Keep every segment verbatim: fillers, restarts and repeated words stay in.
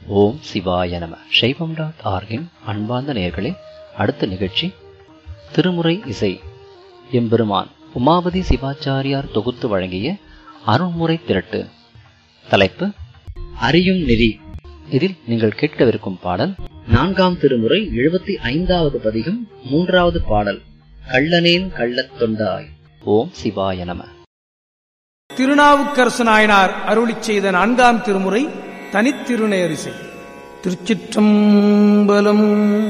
ஓம் சிவாய நம. சைவம் டாட் ஆர்கின் அன்பார்ந்த நேயர்களே, அடுத்த நிகழ்ச்சி திருமுறை இசை. எம்பெருமான் உமாபதி சிவாச்சாரியார் தொகுத்து வழங்கிய அருள்முறை திரட்டு. தலைப்பு அறியும் நெறி. இதில் நீங்கள் கேட்கவிருக்கும் பாடல் நான்காம் திருமுறை எழுபத்தி ஐந்தாவது பதிகம், மூன்றாவது பாடல், கள்ளனேன் கள்ளத் தொண்டாய். ஓம் சிவாய நம. திருநாவுக்கரசு நாயனார் அருளிச் செய்த நான்காம் திருமுறை தனித்திருநேரிசை. திருச்சிற்றம்பலம்.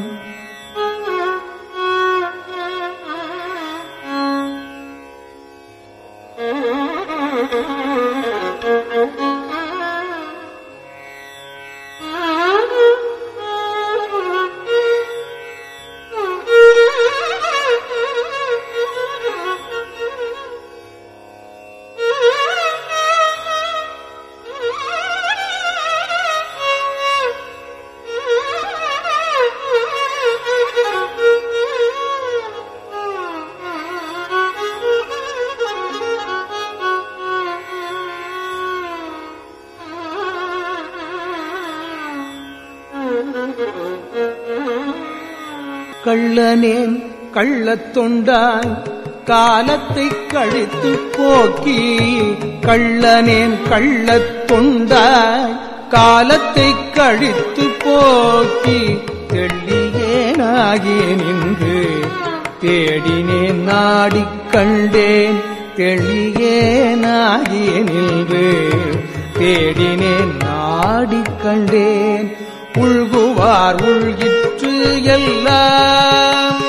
கள்ளனேன் கள்ளத் தொண்டாய் காலத்தை கழித்து போக்கி, கள்ளனேன் கள்ளத் தொண்டாய் காலத்தை கழித்து போக்கி, தெள்ளியேனாகி நின்று தேடினேன் நாடிக் கண்டேன். தெள்ளியேனாகி நின்று தேடினேன் நாடிக் கண்டேன். உள்குவார் உள்கிற்று எல்லாம்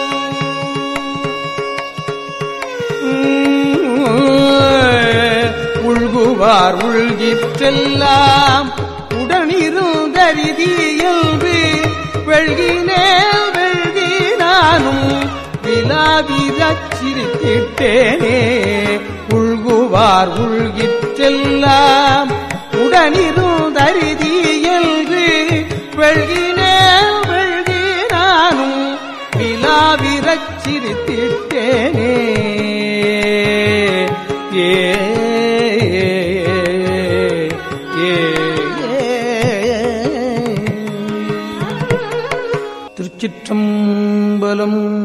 உள்குவார் உள்கிற்றெல்லாம் உடனிருந்தரிதியல்பு வெள்கினேன் வெள்கி நானும் விலாவிரச் சிரித்திட்டேனே. உள்குவார் உள்கிற்றெல்லாம் உடனிருந்தரிதியல்பு வெள்கினேன் வெள்கி நானும் விலாவிரச் சிரித்திட்டேனே. ஏ திருச்சிற்றம்பலம்.